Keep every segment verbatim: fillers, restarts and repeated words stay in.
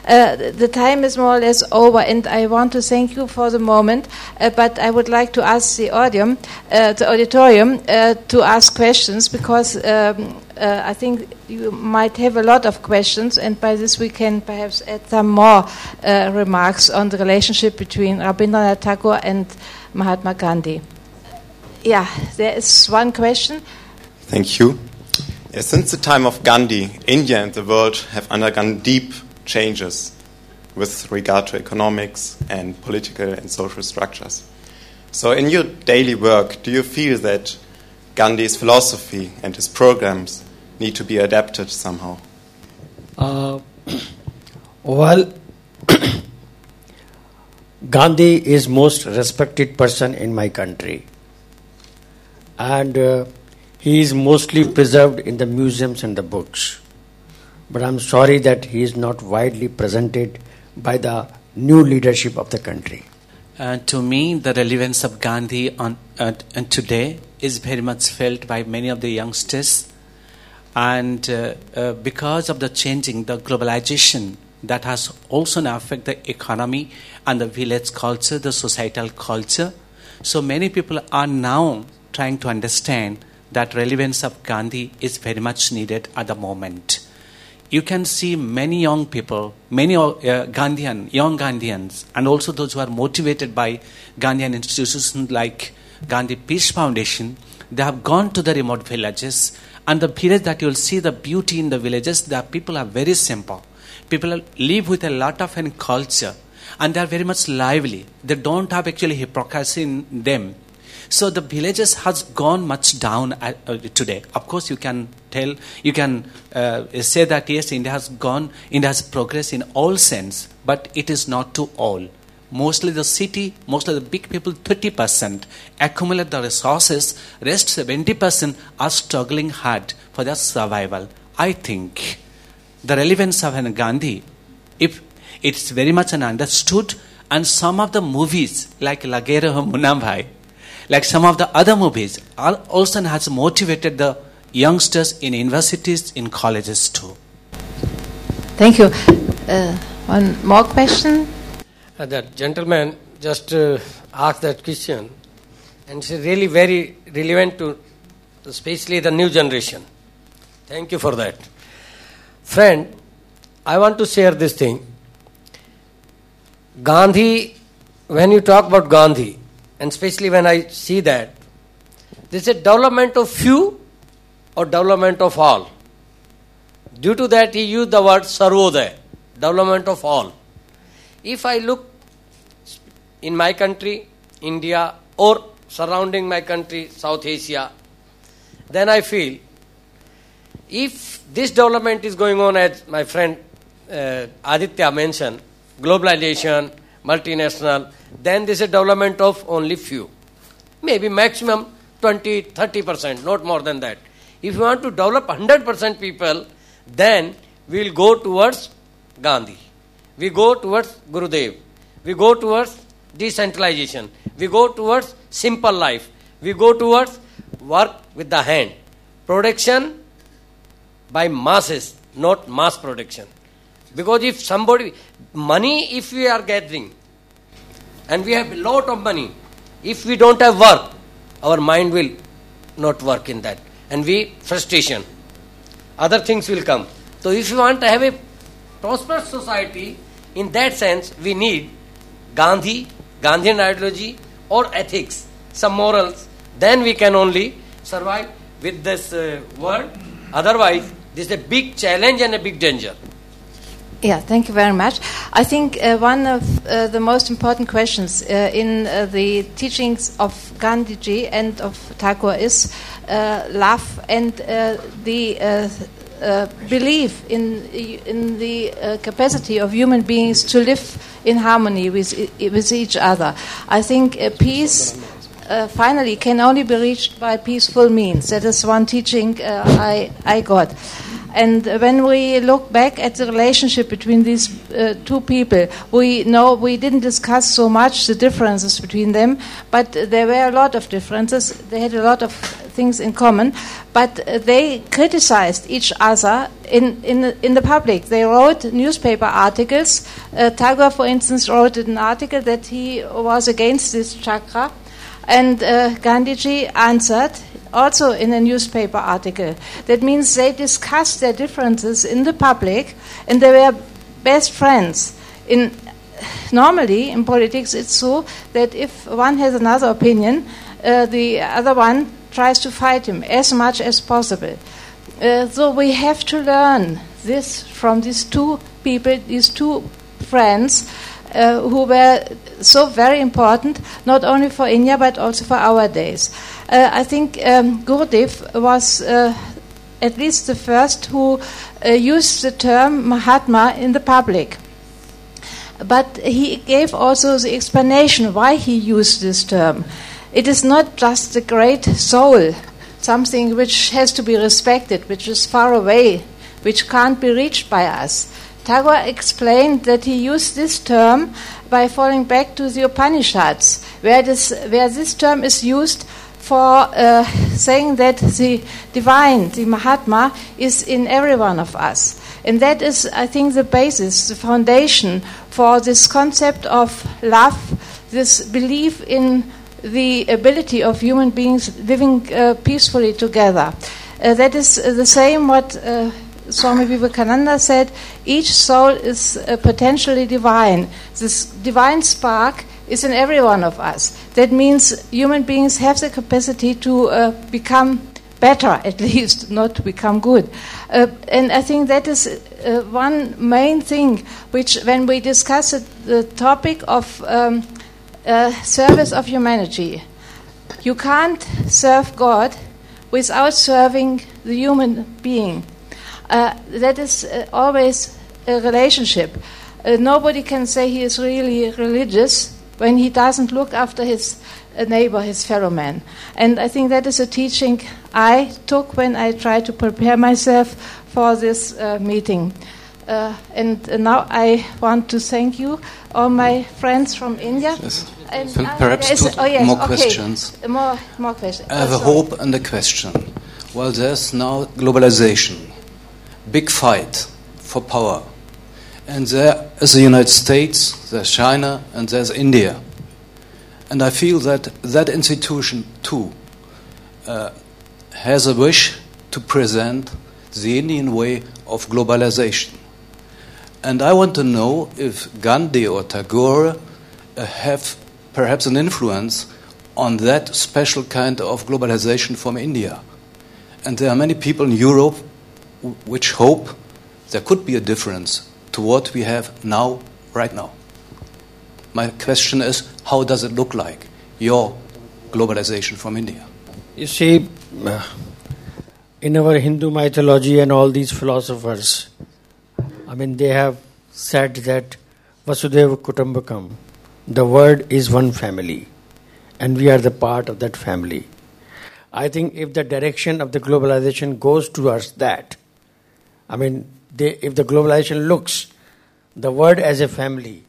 Uh, the time is more or less over, and I want to thank you for the moment, uh, but I would like to ask the audium, uh, the auditorium uh, to ask questions, because um, uh, I think you might have a lot of questions, and by this we can perhaps add some more uh, remarks on the relationship between Rabindranath Tagore and Mahatma Gandhi. Yeah, there is one question. Thank you. Yeah, since the time of Gandhi, India and the world have undergone deep changes with regard to economics and political and social structures. So in your daily work, do you feel that Gandhi's philosophy and his programs need to be adapted somehow? Uh, well, Gandhi is most respected person in my country. And uh, he is mostly preserved in the museums and the books. But I'm sorry that he is not widely presented by the new leadership of the country. Uh, to me, the relevance of Gandhi on uh, and today is very much felt by many of the youngsters. And uh, uh, because of the changing, the globalization that has also now affected the economy and the village culture, the societal culture. So many people are now trying to understand that relevance of Gandhi is very much needed at the moment. You can see many young people, many uh, Gandhian, young Gandhians, and also those who are motivated by Gandhian institutions like Gandhi Peace Foundation. They have gone to the remote villages, and the village that you'll see the beauty in the villages, the people are very simple. People live with a lot of an culture, and they are very much lively. They don't have actually hypocrisy in them. So the villages has gone much down uh, uh, today. Of course, you can tell, you can uh, say that yes, India has gone, India has progressed in all sense, but it is not to all. Mostly the city, mostly the big people, thirty percent accumulate the resources, rest seventy percent are struggling hard for their survival. I think the relevance of Gandhi, if it's very much understood, and some of the movies like Lagere Ho Munna Bhai, like some of the other movies, also has motivated the youngsters in universities, in colleges too. Thank you. Uh, one more question? Uh, that gentleman just uh, asked that question, and it's really very relevant to especially the new generation. Thank you for that. Friend, I want to share this thing. Gandhi, when you talk about Gandhi, and especially when I see that, this is a development of few or development of all. Due to that, he used the word Sarvodaya, development of all. If I look in my country, India, or surrounding my country, South Asia, then I feel if this development is going on, as my friend uh, Aditya mentioned, globalization, multinational, then this is a development of only few. Maybe maximum twenty, thirty percent, not more than that. If you want to develop one hundred percent people, then we will go towards Gandhi. We go towards Gurudev. We go towards decentralization. We go towards simple life. We go towards work with the hand. Production by masses, not mass production. Because if somebody, money if we are gathering, and we have a lot of money, if we don't have work, our mind will not work in that. And we, frustration. Other things will come. So if you want to have a prosperous society, in that sense, we need Gandhi, Gandhian ideology or ethics, some morals. Then we can only survive with this uh, world. Otherwise, this is a big challenge and a big danger. Yeah, thank you very much. I think uh, one of uh, the most important questions uh, in uh, the teachings of Gandhiji and of Tagore is uh, love and uh, the uh, uh, belief in in the uh, capacity of human beings to live in harmony with with each other. I think uh, peace uh, finally can only be reached by peaceful means. That is one teaching uh, I I got. And when we look back at the relationship between these uh, two people, we know we didn't discuss so much the differences between them, but there were a lot of differences. They had a lot of things in common, but uh, they criticized each other in, in, in the public. They wrote newspaper articles. Uh, Tagore, for instance, wrote an article that he was against this chakra, and uh, Gandhiji answered also in a newspaper article. That means they discussed their differences in the public, and they were best friends. In normally in politics, it's so that if one has another opinion, uh, the other one tries to fight him as much as possible. Uh, so we have to learn this from these two people, these two friends, uh, who were so very important, not only for India but also for our days. Uh, I think um, Gurdjieff was uh, at least the first who uh, used the term Mahatma in the public. But he gave also the explanation why he used this term. It is not just the great soul, something which has to be respected, which is far away, which can't be reached by us. Tagore explained that he used this term by falling back to the Upanishads, where this, where this term is used for uh, saying that the divine, the Mahatma, is in every one of us. And that is, I think, the basis, the foundation for this concept of love, this belief in the ability of human beings living uh, peacefully together. Uh, that is uh, the same what uh, Swami Vivekananda said. Each soul is uh, potentially divine. This divine spark is in every one of us. That means human beings have the capacity to uh, become better, at least, not to become good. Uh, and I think that is uh, one main thing which, when we discuss it, the topic of um, Uh, service of humanity. You can't serve God without serving the human being. Uh, that is uh, always a relationship. Uh, nobody can say he is really religious when he doesn't look after his uh, neighbor, his fellow man. And I think that is a teaching I took when I tried to prepare myself for this uh, meeting. Uh, and uh, now I want to thank you, all my friends from India. Yes. And, So uh, perhaps yes, two oh yes, more okay. questions. More, more questions. I have Oh, a sorry. hope and a question. Well, there's now globalization, big fight for power. And there is the United States, there's China, and there's India. And I feel that that institution, too, uh, has a wish to present the Indian way of globalization. And I want to know if Gandhi or Tagore uh, have perhaps an influence on that special kind of globalization from India. And there are many people in Europe w- which hope there could be a difference to what we have now, right now. My question is, how does it look like, your globalization from India? You see, uh, in our Hindu mythology and all these philosophers, I mean, they have said that Vasudeva Kutumbakam, the word is one family, and we are the part of that family. I think if the direction of the globalization goes towards that, I mean, they, if the globalization looks the word as a family,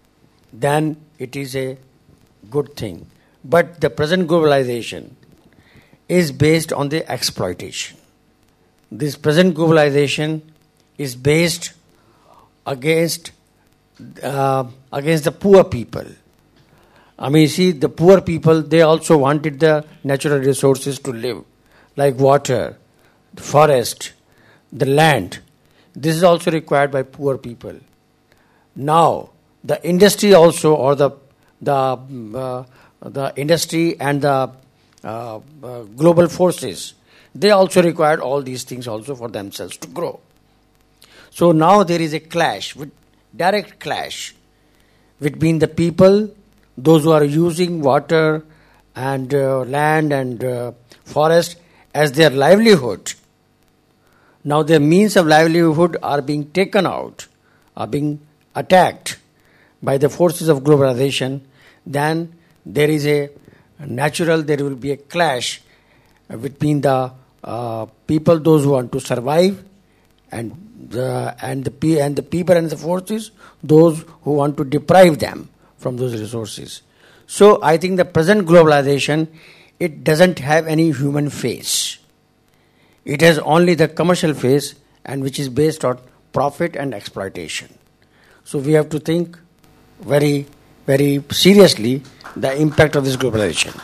then it is a good thing. But the present globalization is based on the exploitation. This present globalization is based against uh, against the poor people. I mean, you see, the poor people, they also wanted the natural resources to live, like water, the forest, the land. This is also required by poor people. Now, the industry also, or the the uh, the industry and the uh, uh, global forces, they also required all these things also for themselves to grow. So now there is a clash, with direct clash between the people, those who are using water and uh, land and uh, forest as their livelihood. Now their means of livelihood are being taken out, are being attacked by the forces of globalization. Then there is a natural, there will be a clash between the uh, people, those who want to survive, and the and the pe- and the people and the forces, those who want to deprive them from those resources. So I think the present globalization, it doesn't have any human face. It has only the commercial face, and which is based on profit and exploitation. So we have to think very, very seriously the impact of this globalization.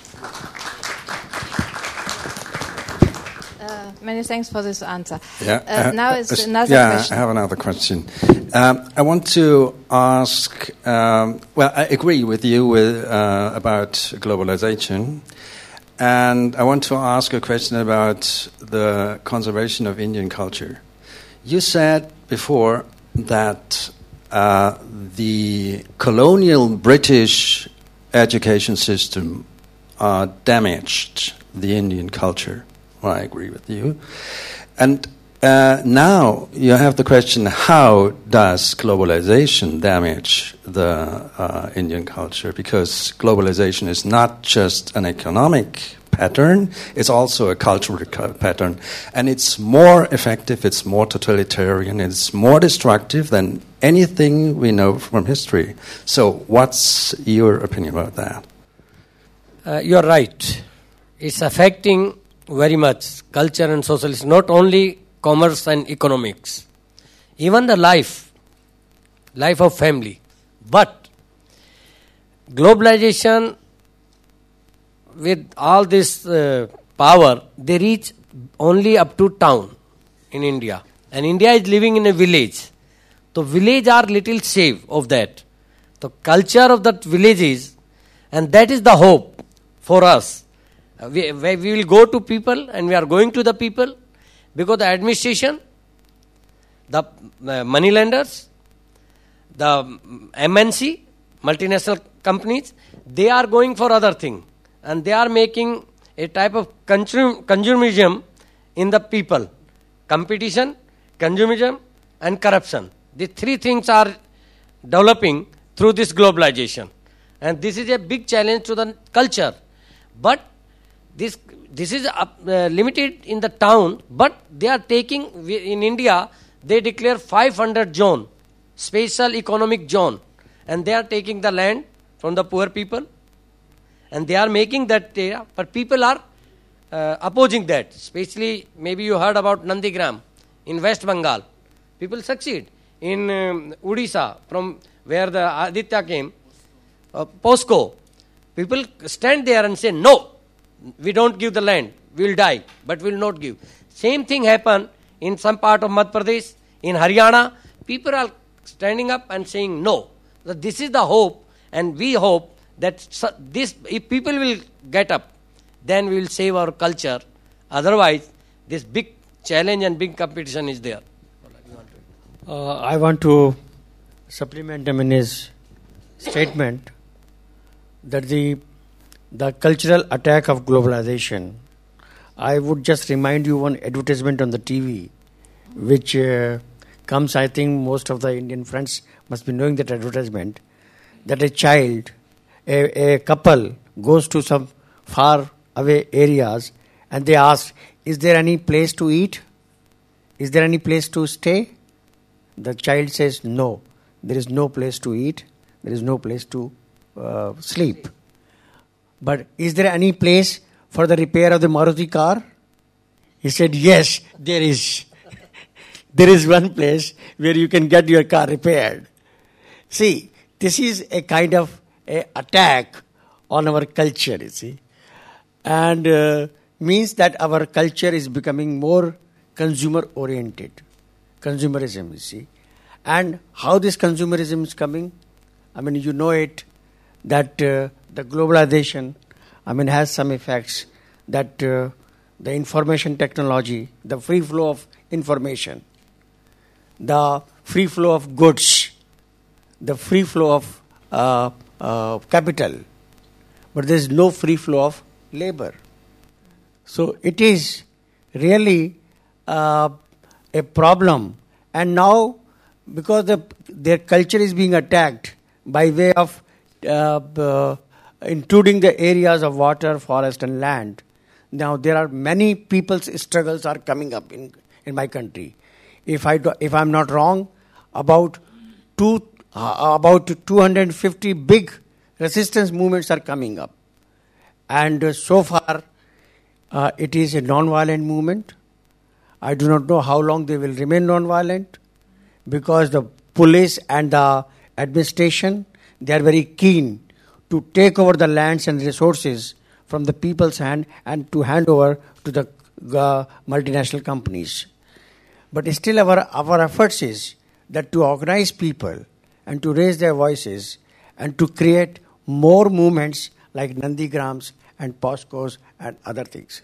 Uh, many thanks for this answer. Yeah. Uh, uh, now is uh, another yeah, question. I have another question. Um, I want to ask. Um, well, I agree with you with uh, about globalization, and I want to ask a question about the conservation of Indian culture. You said before that uh, the colonial British education system uh, damaged the Indian culture. Well, I agree with you. And uh, now you have the question, how does globalization damage the uh, Indian culture? Because globalization is not just an economic pattern, it's also a cultural pattern. And it's more effective, it's more totalitarian, it's more destructive than anything we know from history. So what's your opinion about that? Uh, you're right. It's affecting very much culture and socialism, not only commerce and economics, even the life, life of family. But globalization, with all this uh, power, they reach only up to town in India. And India is living in a village. So village are little safe of that. The culture of that villages, and that is the hope for us. Uh, we, we will go to people, and we are going to the people, because the administration, the uh, money lenders, the M N C, multinational companies, they are going for other thing. And they are making a type of consum- consumerism in the people. Competition, consumerism, and corruption. The three things are developing through this globalization. And this is a big challenge to the culture. But this this is uh, uh, limited in the town, but they are taking, in India, they declare five hundred zone, special economic zone. And they are taking the land from the poor people. And they are making that area, but people are uh, opposing that. Especially, maybe you heard about Nandigram in West Bengal. People succeed. In um, Odisha, from where the Aditya came, uh, Posco, people stand there and say, no, we don't give the land, we will die, but we will not give. Same thing happened in some part of Madhya Pradesh, in Haryana. People are standing up and saying, no. So this is the hope, and we hope that this, if people will get up, then we will save our culture. Otherwise, this big challenge and big competition is there. Uh, I want to supplement him in his statement that the the cultural attack of globalization. I would just remind you one advertisement on the T V, which uh, comes, I think most of the Indian friends must be knowing that advertisement, that a child, a, a couple goes to some far away areas and they ask, is there any place to eat? Is there any place to stay? The child says, no, there is no place to eat, there is no place to uh, sleep. But is there any place for the repair of the Maruti car? He said, yes, there is. There is one place where you can get your car repaired. See, this is a kind of a attack on our culture, you see. And uh, means that our culture is becoming more consumer-oriented. Consumerism, you see. And how this consumerism is coming? I mean, you know it, that uh, the globalization, I mean, has some effects, that uh, the information technology, the free flow of information, the free flow of goods, the free flow of uh, uh, capital, but there is no free flow of labor. So it is really uh, a problem. And now, because the, their culture is being attacked by way of uh, uh, including the areas of water, forest and land, now there are many people's struggles are coming up in, in my country. if I do, if I'm not wrong, about two uh, about two hundred fifty big resistance movements are coming up, and uh, so far uh, it is a non-violent movement. I do not know how long they will remain non-violent, because the police and the administration, they are very keen to take over the lands and resources from the people's hand and to hand over to the uh, multinational companies. But still our, our efforts is that to organize people and to raise their voices and to create more movements like Nandigrams and POSCOs and other things.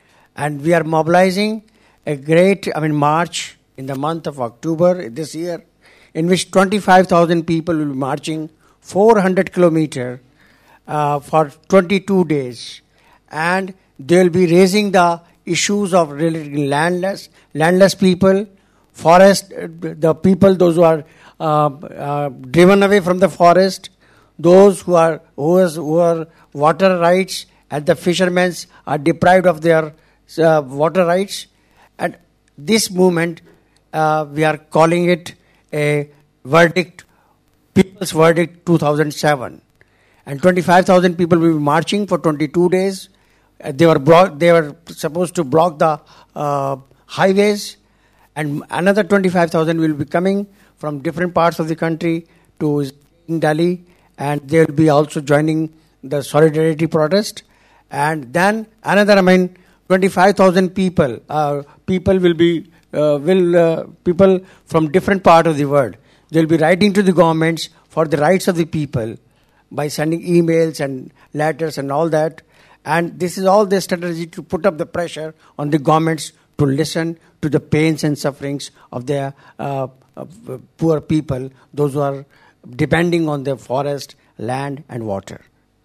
And we are mobilizing a great, I mean, march in the month of October this year, in which twenty-five thousand people will be marching four hundred kilometers uh, for twenty-two days. And they will be raising the issues of relating landless, landless people, forest, the people, those who are uh, uh, driven away from the forest, those who are who, is, who are water rights, and the fishermen are deprived of their uh, water rights. And this movement, uh, we are calling it a verdict, People's Verdict two thousand seven. And twenty-five thousand people will be marching for twenty-two days. Uh, they were blo- they were supposed to block the uh, highways, and another twenty-five thousand will be coming from different parts of the country to Delhi, and they will be also joining the solidarity protest. And then another, I mean, twenty-five thousand people, uh, people will be, uh, will uh, people from different part of the world, they will be writing to the governments for the rights of the people by sending emails and letters and all that. And this is all the strategy to put up the pressure on the governments to listen to the pains and sufferings of their uh, uh, poor people, those who are depending on the forest, land and water.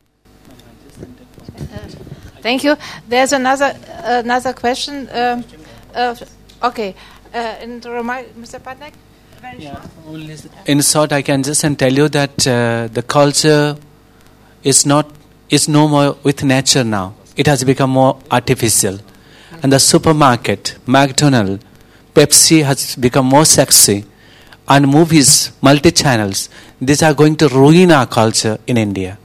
Uh, thank you. There's another another question. Uh, uh, okay, uh, in the remark, Mister Patnaik. Yeah. In short, I can just tell you that uh, the culture is not is no more with nature now. It has become more artificial, and the supermarket, McDonald's, Pepsi has become more sexy, and movies, multi-channels. These are going to ruin our culture in India.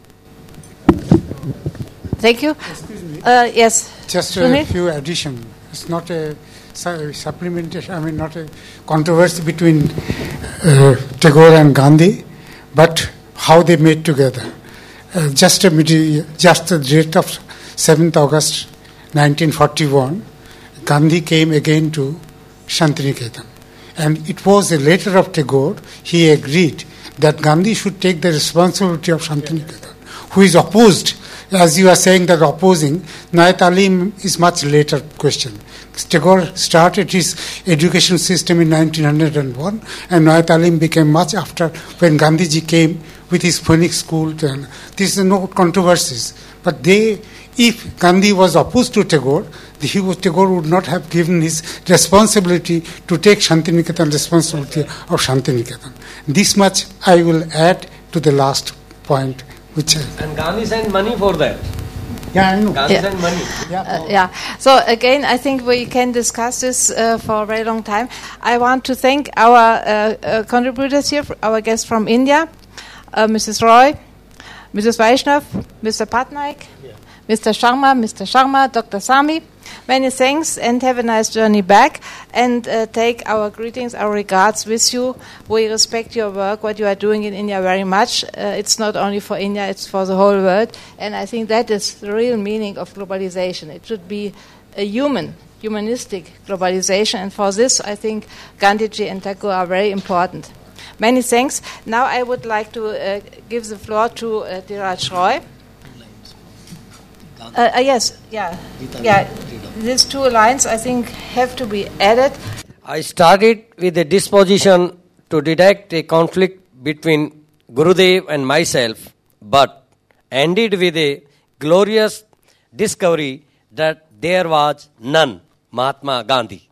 Thank you. Excuse me. Uh, yes. Just Sunil? a few addition. It's not a su- supplementation. I mean, not a controversy between uh, Tagore and Gandhi, but how they made together. Uh, just a midi- just the date of seventh of August nineteen forty-one, Gandhi came again to Shantiniketan, and it was a letter of Tagore. He agreed that Gandhi should take the responsibility of Shantiniketan, who is opposed. As you are saying that opposing, Naya Talim is much later question. Tagore started his education system in nineteen oh one, and Naya Talim became much after when Gandhiji came with his Phoenix school. Then this is no controversies. But they, if Gandhi was opposed to Tagore, he was, Tagore would not have given his responsibility to take Shantiniketan responsibility of Shantiniketan. This much I will add to the last point. Which I, and Gandhi sent money for that. Yeah, I know. Gandhi Yeah. sent money. Yeah. Uh, yeah. So again, I think we can discuss this uh, for a very long time. I want to thank our uh, uh, contributors here, our guests from India, uh, Missus Roy, Missus Vaishnav, Mister Patnaik, yeah. Mister Sharma, Mister Sharma, Doctor Sami. Many thanks and have a nice journey back, and uh, take our greetings, our regards with you. We respect your work, what you are doing in India very much. Uh, it's not only for India, it's for the whole world. And I think that is the real meaning of globalization. It should be a human, humanistic globalization. And for this, I think Gandhiji and Tagore are very important. Many thanks. Now I would like to uh, give the floor to uh, Dheeraj Roy. Uh, uh, yes, yeah, yeah. These two lines, I think, have to be added. I started with a disposition to detect a conflict between Gurudev and myself, but ended with a glorious discovery that there was none. Mahatma Gandhi.